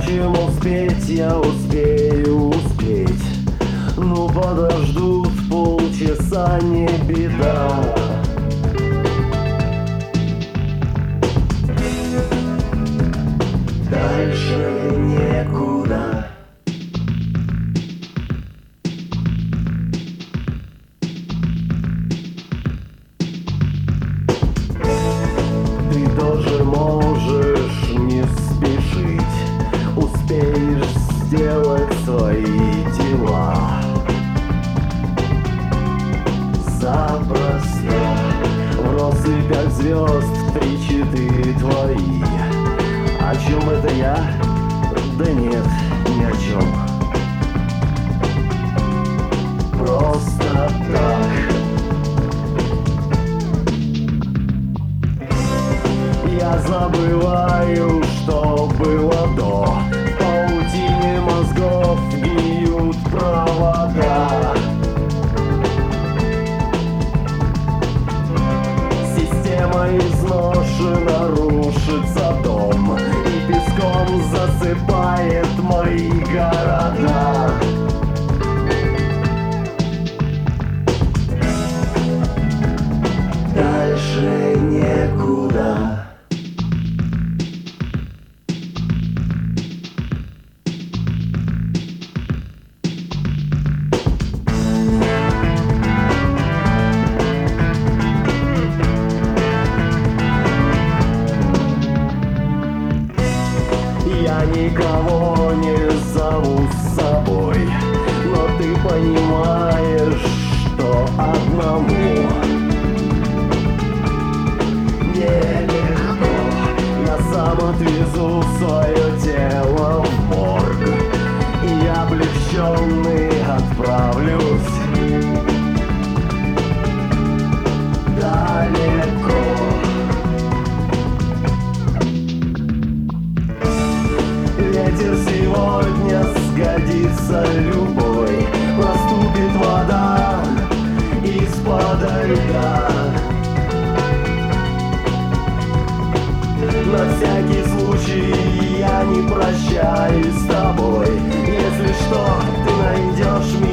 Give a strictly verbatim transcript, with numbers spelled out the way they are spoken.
Впрочем, успеть я успею успеть. Ну подождут полчаса, не беда. Дальше некуда. Ты тоже можешь не спешить, успеешь сделать свои дела запросто. В россыпях звезд три-четыре твои. О чем это я? Да нет, ни о чем. Просто так. Я забываю, что было до. В паутине мозгов гниют провода. Система изношена, рушится дом, и песком засыпает мои города. Дальше некуда. Я никого не зову с собой, но ты понимаешь, что одному нелегко. Я сам отвезу свое тело в морг, и я облегченный отправлюсь далеко. Ветер сегодня сгодится любой. Наступит вода из-под льда. На всякий случай я не прощаюсь с тобой. Если что, ты найдешь меня.